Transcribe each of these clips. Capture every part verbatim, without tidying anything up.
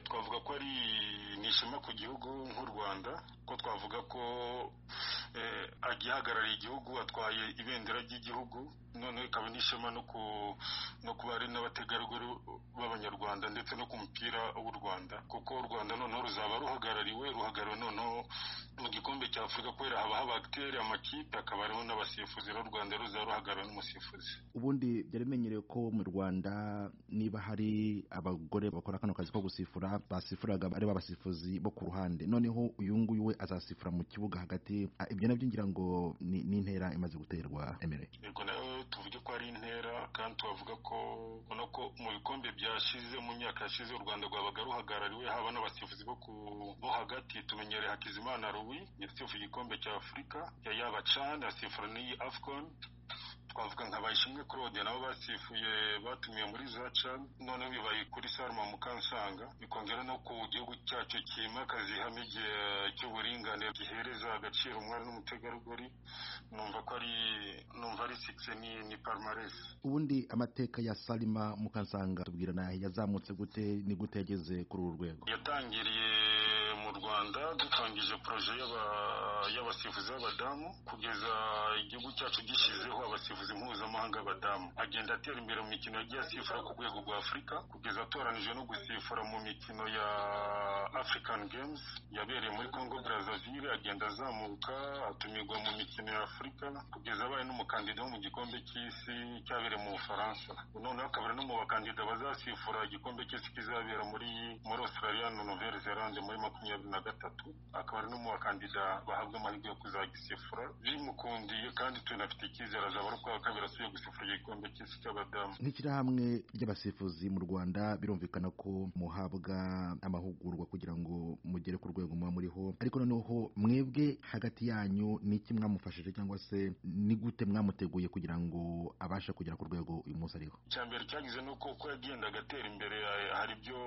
twavuga ko ari nishema ku gihugu nk'u Rwanda, ko twavuga ko agihagarariye igihugu atwaye ibendera ry'igihugu, none ikaba nishema no ku no kuba ari n'abategarugori b'Abanyarwanda ndetse no ku mupira w'u Rwanda, kuko u Rwanda noneho ruzaba ruhagarariwe ruhagarariwe noneho mu gikombe cya Afurika kubera haba habagiteri amakipe akaba ariho n'abasifuzi, n'u Rwanda ruzaba ruhagarariwe n'umusifuzi. Ubundi byari bimenyerewe ko mu Rwanda niba hari abagore bakora kano kazi ko gusifura basifuraga ari babasifuzi bo ku ruhande, noneho uyu nguyu we azasifura mu kibuga hagati. Ibyo nabyo ngira ngo ni intera imaze guterwa Emere. Yego nayo tuvuge ko ari intera, kandi tuvuga ko no ko mu bikombe byashize mu myaka yashize u Rwanda rwabaga ruhagarariwe haba n'abasifuzi bo bo hagati. Tumenyereye Hakizimana Louis yasifuye igikombe cya Afurika, yaba Chan asifura n'iyi Afcon. Twavuga nka Bayishimwe Claude nabo basifuye batumiye muri za Chan, none bibaye kuri Salma Mukansanga. Bikongera no ku gihugu cyacu kimakaza ihame cy'uburinganire gihereza agaciro umwana n'umutegarugori. Numva ko ari numva ari six ni ni palmarès. Ubundi amateka ya Salma Mukansanga tubwira nahe yazamutse gute, ni gute yageze kuri uru rwego? Yatangiriye mu Rwanda dutangije proje y'abasifuzi b'abadamu kugeza igihugu cyacu gishizeho abasifuzi mpuzamahanga b'abadamu. Agenda atera imbere mu mikino yagiye asifura ku rwego rwa Afurika kugeza atoranije no gusifura mu mikino ya African Games yabereye muri Congo Brazzaville. Agenda azamuka atumirwa mu mikino ya Afurika kugeza abaye n'umukandida wo mu gikombe cy'isi cyabereye mu Bufaransa. Noneho akaba no mu bakandida bazasifura igikombe cy'isi kizabera muri muri Australia na Nouvelle Zelande muri makumyabiri na gatatu. Akaba ari no mu bakandida bahabwa amahirwe yo kuzagisifura. Bimukundiye kandi tunafite icyizere azaba ari kwa kabiri asubiye gusifura igikombe cy'isi cy'abadamu. Nk'ishyirahamwe ry'abasifuzi mu Rwanda birumvikana ko muhabwa amahugurwa kugira ngo mugere ku rwego muba muriho, ariko noneho mwebwe hagati yanyu ni iki mwamufashije cyangwa se ni gute mwamuteguye kugira ngo abashe kugera ku rwego uyu munsi ariho? Icyambere cyagize nuko uko yagenda agatera imbere hari byo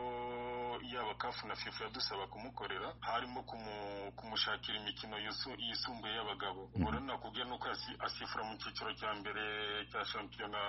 yaba kafu na FIFA yadusaba kumukorera, harimo kumushakira imikino yisumbuye y'abagabo. Ubona nakubwiye nuko asifura mu cyiciro cya mbere cya shampiyona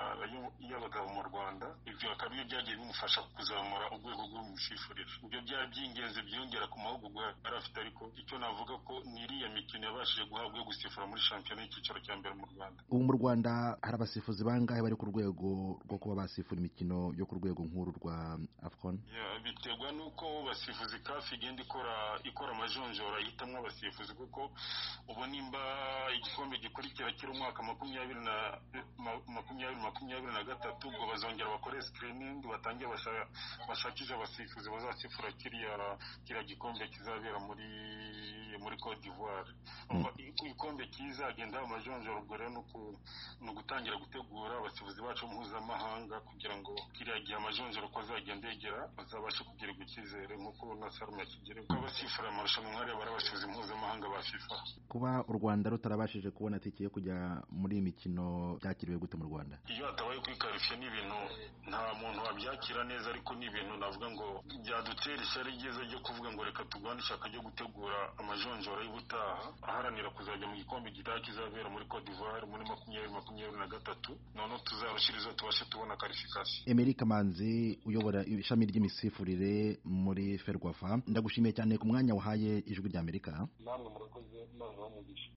y'abagabo mu Rwanda. Ibyo akaba iyo byagiye bimufasha kuzamura urwego rw'umusifurire. Ibyo byari by'ingenzi byiyongera ku mahugurwa yari afite, ariko icyo navuga ko ni iriya mikino yabashije guhabwa yo gusifura muri shampiyona y'icyiciro cya mbere mu Rwanda. Ubu mu Rwanda hari abasifuzi bangahe bari ku rwego rwo kuba basifura imikino yo ku rwego nk'uru rwa Afcon? Biterwa nuko basifuzi kafi igenda ikora ikora amajonjora yitamwe abasifuzi, kuko ubu nimba igikombe gikurikira kiri umwaka makumyabiri na makumyabiri makumyabiri na gatatu ubwo bazongera bakore screening batangiye bashakisha abasifuzi bazasifura kiriya kiriya gikombe kizabera muri muri Cote d'Ivoire. Igikombe kiza agenda amajonjora, ubwo rero no gutangira gutegura abasifuzi bacu mpuzamahanga kugira ngo kiriya gihe amajonjora ko azagenda yegera bazabashe kugira icyizere nk'uko na Salma kigere ko abasifura amarushanwa nk'ariya bari abasifuzi mpuzamahanga ba FIFA. Kuba u Rwanda rutarabashije kubona tike yo kujya muri iyi mikino byakiriwe gute mu Rwanda? Iyo hatabaye kwikarifiya ni ibintu nta muntu wabyakira neza, ariko ni ibintu navuga ngo byadutera ishyari ryiza ryo kuvuga ngo reka turwane ishyaka ryo gutegura amajonjora y'ubutaha aharanira kuzajya mu gikombe gitaha kizabera muri Cote d'Ivoire muri makumyabiri makumyabiri na gatatu. Noneho tuzarushiriza tubashe tubona qualification. Emery Kamanzi uyobora ishami ry'imisifurire muri Ferwafa, ndagushimiye cyane ku mwanya wahaye Ijwi ry'Amerika. Namwe murakoze, Imana ibahe umugisha.